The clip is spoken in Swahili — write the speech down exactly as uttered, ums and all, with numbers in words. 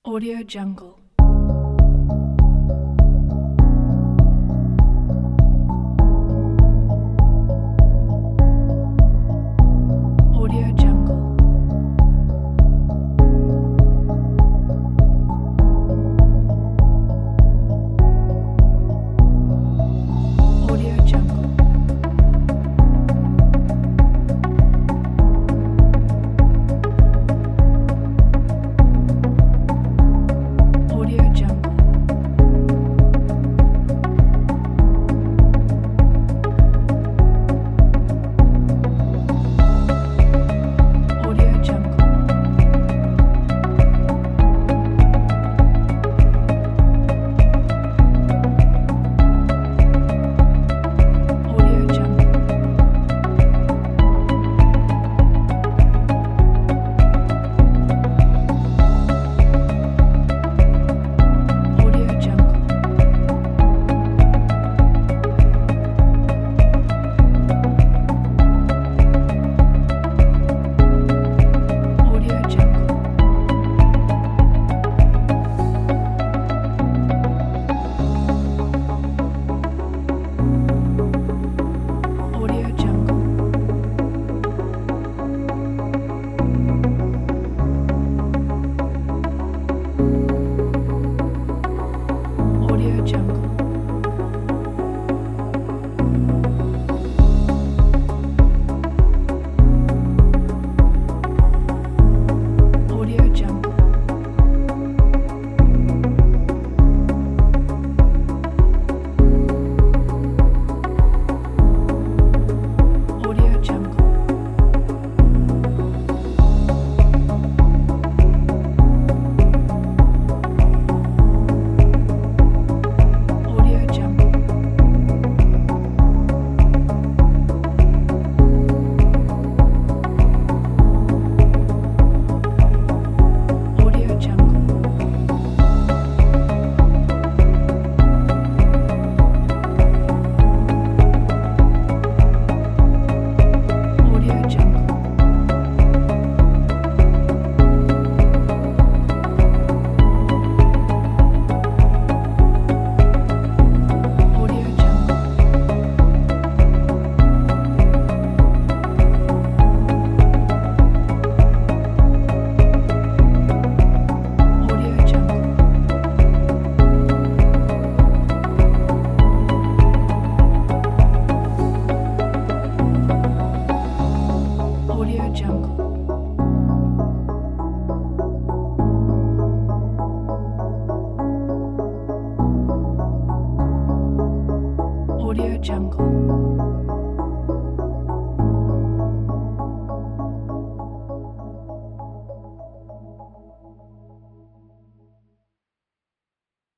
Audio Jungle. Audio Jungle. Audio Jungle. Audio Jungle. Audio Jungle. Audio Jungle. Audio Jungle. Audio Jungle. Audio Jungle. Audio Jungle. Audio Jungle. Audio Jungle. Audio Jungle. Audio Jungle. Audio Jungle. Audio Jungle. Audio Jungle. Audio Jungle. Audio Jungle.